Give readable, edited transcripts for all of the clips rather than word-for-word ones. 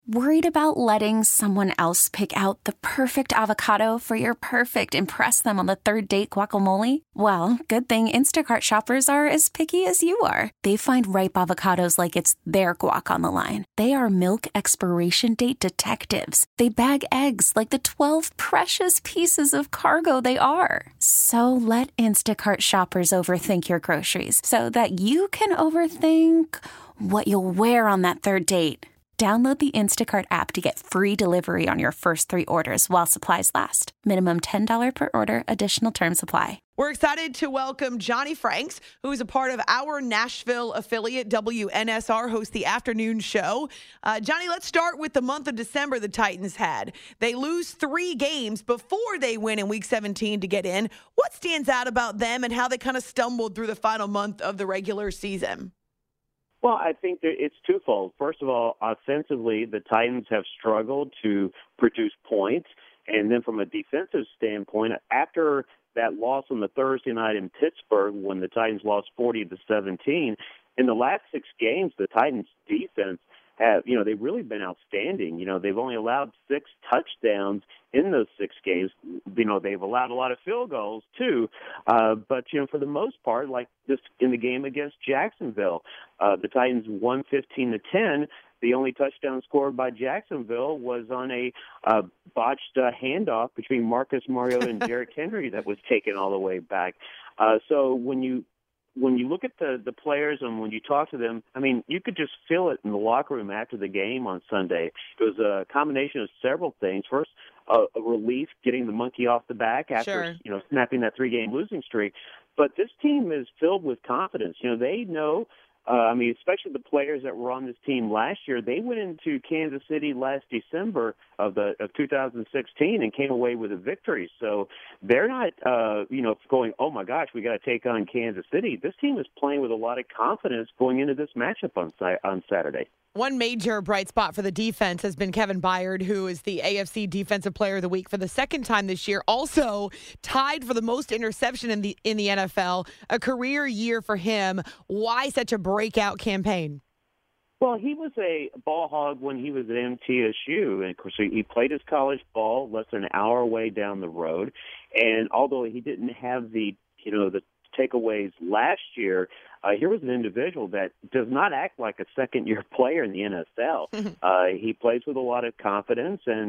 Worried about letting someone else pick out the perfect avocado for your perfect impress them on the third date guacamole? Well, good thing Instacart shoppers are as picky as you are. They find ripe avocados like it's their guac on the line. They are milk expiration date detectives. They bag eggs like the 12 precious pieces of cargo they are. So let Instacart shoppers overthink your groceries so that you can overthink what you'll wear on that third date. Download the Instacart app to get free delivery on your first 3 orders while supplies last. Minimum $10 per order. Additional terms apply. We're excited to welcome Johnny Franks, who is a part of our Nashville affiliate, WNSR, hosts the afternoon show. Johnny, let's start with the month of December the Titans had. They lose 3 games before they win in Week 17 to get in. What stands out about them and how they kind of stumbled through the final month of the regular season? Well, I think that it's twofold. First of all, offensively, the Titans have struggled to produce points. And then from a defensive standpoint, after that loss on the Thursday night in Pittsburgh when the Titans lost 40-17, in the last 6 games, the Titans' defense they've really been outstanding. They've only allowed 6 touchdowns in those 6 games. They've allowed a lot of field goals too. But for the most part, like this in the game against Jacksonville, the Titans won 15-10. The only touchdown scored by Jacksonville was on a botched handoff between Marcus Mariota and Derrick Henry that was taken all the way back. So when you look at the players and when you talk to them, I mean, you could just feel it in the locker room after the game on Sunday. It was a combination of several things. First, a relief getting the monkey off the back after, snapping that 3-game losing streak. But this team is filled with confidence. They know, especially the players that were on this team last year, they went into Kansas City last December of 2016 and came away with a victory. So they're not, going, oh my gosh, we got to take on Kansas City. This team is playing with a lot of confidence going into this matchup on Saturday. One major bright spot for the defense has been Kevin Byard, who is the AFC Defensive Player of the Week for the second time this year. Also tied for the most interception in the NFL, a career year for him. Why such a breakout campaign? Well, he was a ball hog when he was at MTSU, and of course he played his college ball less than an hour away down the road. And although he didn't have the takeaways last year, here was an individual that does not act like a second-year player in the NFL. He plays with a lot of confidence, and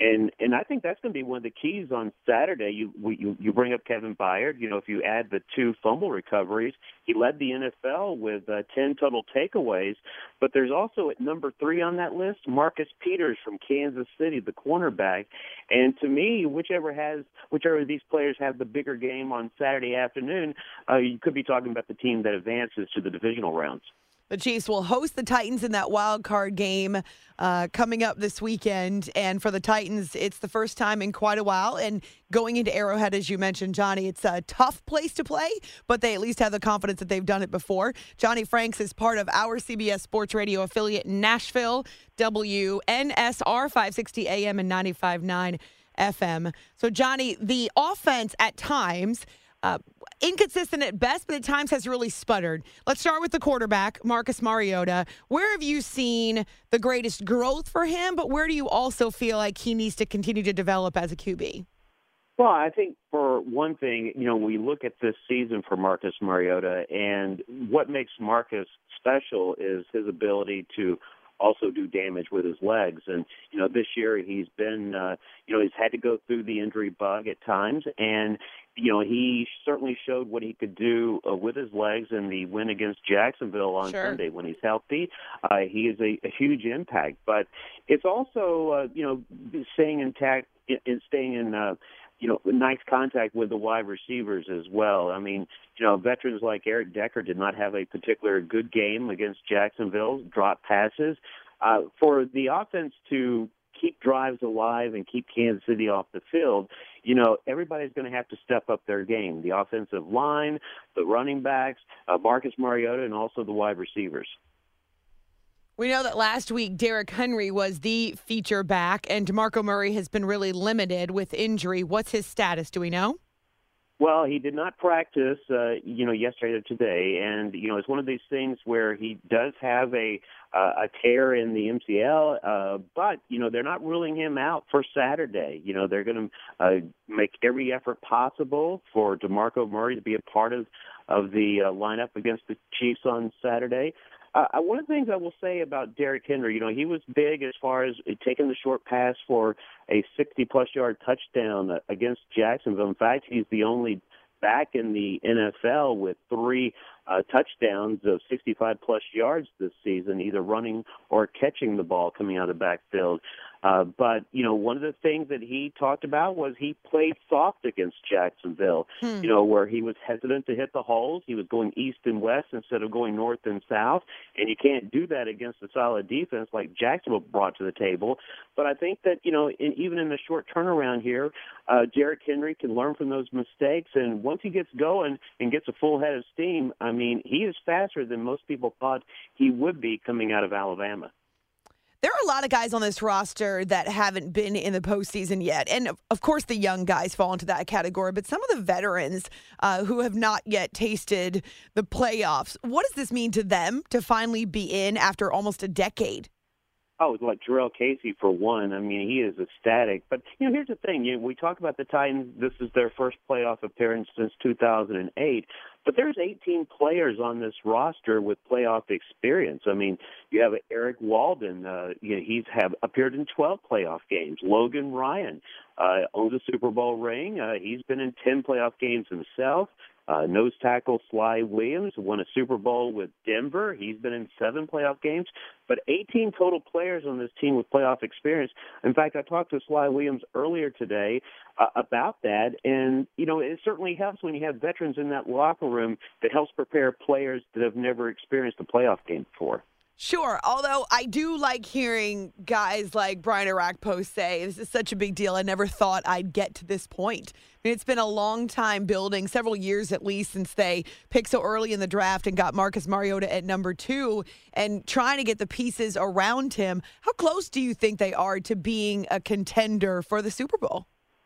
I think that's going to be one of the keys on Saturday. You bring up Kevin Byard. If you add the 2 fumble recoveries, he led the NFL with 10 total takeaways. But there's also at number 3 on that list, Marcus Peters from Kansas City, the cornerback. And to me, whichever of these players have the bigger game on Saturday afternoon, you could be talking about the team that advances to the divisional rounds. The Chiefs will host the Titans in that wild card game coming up this weekend. And for the Titans, it's the first time in quite a while. And going into Arrowhead, as you mentioned, Johnny, it's a tough place to play, but they at least have the confidence that they've done it before. Johnny Franks is part of our CBS Sports Radio affiliate in Nashville, WNSR 560 AM and 95.9 FM. So, Johnny, the offense at times inconsistent at best, but at times has really sputtered. Let's start with the quarterback, Marcus Mariota. Where have you seen the greatest growth for him, but where do you also feel like he needs to continue to develop as a QB? Well, I think for one thing, we look at this season for Marcus Mariota, and what makes Marcus special is his ability to also do damage with his legs. And, this year he's been, he's had to go through the injury bug at times, and he certainly showed what he could do with his legs in the win against Jacksonville on Sunday. When he's healthy, he is a huge impact. But it's also, staying intact, staying in, nice contact with the wide receivers as well. I mean, veterans like Eric Decker did not have a particular good game against Jacksonville, drop passes. For the offense to keep drives alive and keep Kansas City off the field, everybody's going to have to step up their game. The offensive line, the running backs, Marcus Mariota, and also the wide receivers. We know that last week Derrick Henry was the feature back, and DeMarco Murray has been really limited with injury. What's his status? Do we know? Well, he did not practice, yesterday or today, and it's one of these things where he does have a tear in the MCL, but they're not ruling him out for Saturday. They're going to make every effort possible for DeMarco Murray to be a part of the lineup against the Chiefs on Saturday. One of the things I will say about Derrick Henry, he was big as far as taking the short pass for a 60-plus yard touchdown against Jacksonville. In fact, he's the only back in the NFL with 3 touchdowns of 65-plus yards this season, either running or catching the ball coming out of the backfield. But one of the things that he talked about was he played soft against Jacksonville, where he was hesitant to hit the holes. He was going east and west instead of going north and south, and you can't do that against a solid defense like Jacksonville brought to the table. But I think that, even in the short turnaround here, Derrick Henry can learn from those mistakes, and once he gets going and gets a full head of steam, he is faster than most people thought he would be coming out of Alabama. There are a lot of guys on this roster that haven't been in the postseason yet. And, of course, the young guys fall into that category. But some of the veterans who have not yet tasted the playoffs, what does this mean to them to finally be in after almost a decade? Oh, like Jarrell Casey, for one. He is ecstatic. But, here's the thing. We talk about the Titans. This is their first playoff appearance since 2008. But there's 18 players on this roster with playoff experience. You have Eric Walden. He's appeared in 12 playoff games. Logan Ryan owns a Super Bowl ring. He's been in 10 playoff games himself. Nose tackle Sly Williams won a Super Bowl with Denver. He's been in 7 playoff games. But 18 total players on this team with playoff experience. In fact, I talked to Sly Williams earlier today about that. And, it certainly helps when you have veterans in that locker room that helps prepare players that have never experienced a playoff game before. Sure, although I do like hearing guys like Brian Arakpo say, this is such a big deal, I never thought I'd get to this point. It's been a long time building, several years at least, since they picked so early in the draft and got Marcus Mariota at number 2 and trying to get the pieces around him. How close do you think they are to being a contender for the Super Bowl?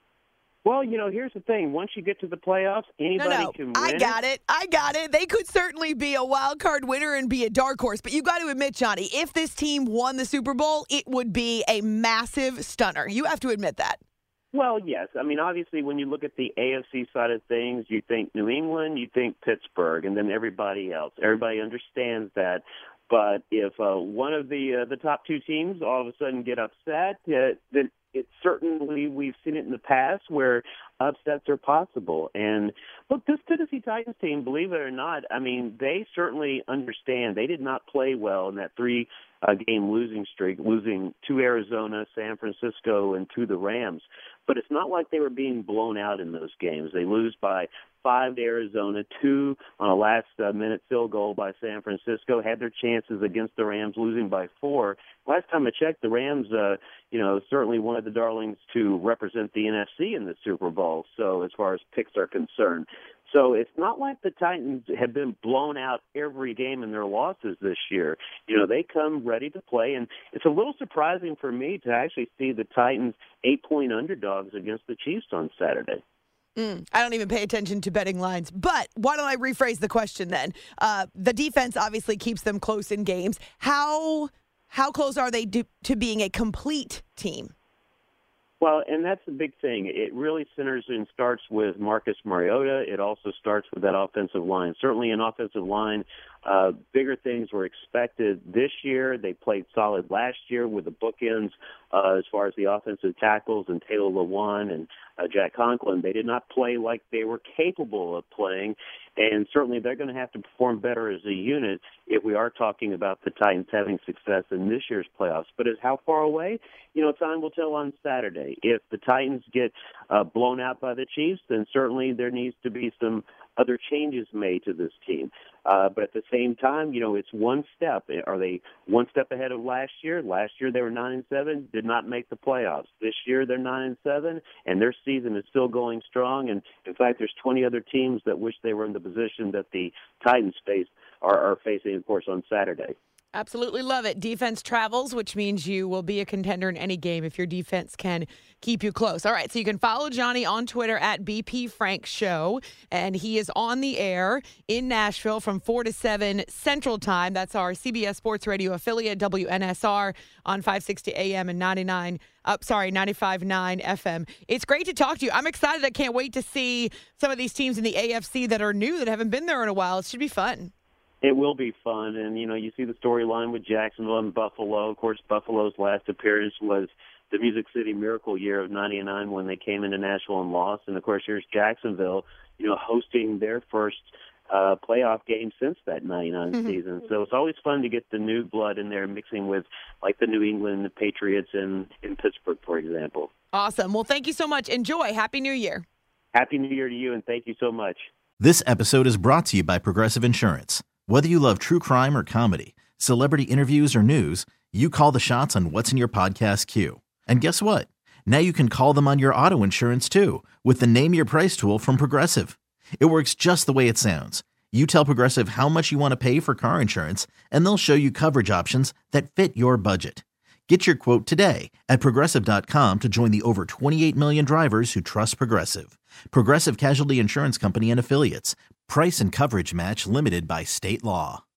Well, here's the thing. Once you get to the playoffs, anybody can win. I got it. They could certainly be a wild card winner and be a dark horse. But you got to admit, Johnny, if this team won the Super Bowl, it would be a massive stunner. You have to admit that. Well, yes. Obviously, when you look at the AFC side of things, you think New England, you think Pittsburgh, and then everybody else. Everybody understands that. But if one of the top 2 teams all of a sudden get upset, then it certainly, we've seen it in the past where upsets are possible. And look, this Tennessee Titans team, believe it or not, they certainly understand. They did not play well in that 3-game losing streak, losing to Arizona, San Francisco, and to the Rams. But it's not like they were being blown out in those games. They lose by 5 to Arizona, 2 on a last-minute field goal by San Francisco, had their chances against the Rams, losing by 4. Last time I checked, the Rams, certainly one of the darlings to represent the NFC in the Super Bowl, so as far as picks are concerned. So it's not like the Titans have been blown out every game in their losses this year. They come ready to play, and it's a little surprising for me to actually see the Titans 8-point underdogs against the Chiefs on Saturday. I don't even pay attention to betting lines. But why don't I rephrase the question then? The defense obviously keeps them close in games. How close are they to being a complete team? Well, and that's the big thing. It really centers and starts with Marcus Mariota. It also starts with that offensive line. Certainly an offensive line, bigger things were expected this year. They played solid last year with the bookends as far as the offensive tackles and Taylor Lewan and Jack Conklin. They did not play like they were capable of playing, and certainly they're going to have to perform better as a unit if we are talking about the Titans having success in this year's playoffs. But as how far away? Time will tell on Saturday. If the Titans get blown out by the Chiefs, then certainly there needs to be some other changes made to this team. But at the same time, it's one step. Are they one step ahead of last year? Last year they were 9-7, did not make the playoffs. This year they're 9-7, and their season is still going strong. And in fact, there's 20 other teams that wish they were in the position that the Titans are facing, of course, on Saturday. Absolutely love it. Defense travels, which means you will be a contender in any game if your defense can keep you close. All right, so you can follow Johnny on Twitter at BP Frank Show, and he is on the air in Nashville from 4 to 7 Central Time. That's our CBS Sports Radio affiliate, WNSR, on 560 AM and 95.9 FM. It's great to talk to you. I'm excited. I can't wait to see some of these teams in the AFC that are new, that haven't been there in a while. It should be fun. It will be fun, and, you see the storyline with Jacksonville and Buffalo. Of course, Buffalo's last appearance was the Music City Miracle year of 99 when they came into Nashville and lost. And, of course, here's Jacksonville, hosting their first playoff game since that 99 season. So it's always fun to get the new blood in there mixing with, like, the New England Patriots in Pittsburgh, for example. Awesome. Well, thank you so much. Enjoy. Happy New Year. Happy New Year to you, and thank you so much. This episode is brought to you by Progressive Insurance. Whether you love true crime or comedy, celebrity interviews or news, you call the shots on what's in your podcast queue. And guess what? Now you can call them on your auto insurance too with the Name Your Price tool from Progressive. It works just the way it sounds. You tell Progressive how much you want to pay for car insurance, and they'll show you coverage options that fit your budget. Get your quote today at Progressive.com to join the over 28 million drivers who trust Progressive. Progressive Casualty Insurance Company and Affiliates. Price and coverage match limited by state law.